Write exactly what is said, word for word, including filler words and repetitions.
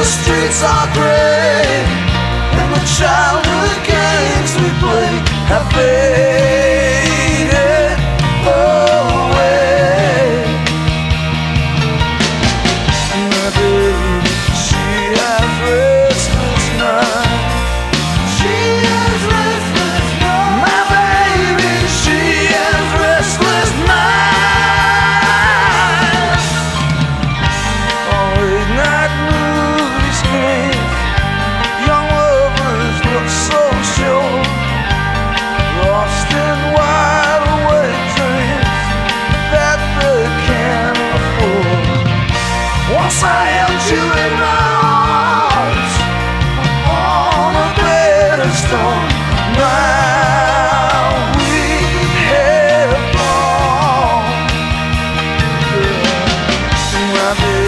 the streets are gray, and the childhood games we play have faded away. My baby, she has restless nights. She has restless nights. My baby, she has restless nights. Oh, late night movie screens, young lovers look so sure, lost in wide awake dreams that they can't afford. Once I held you in my arms on a bed of stone. Now we have gone. My baby.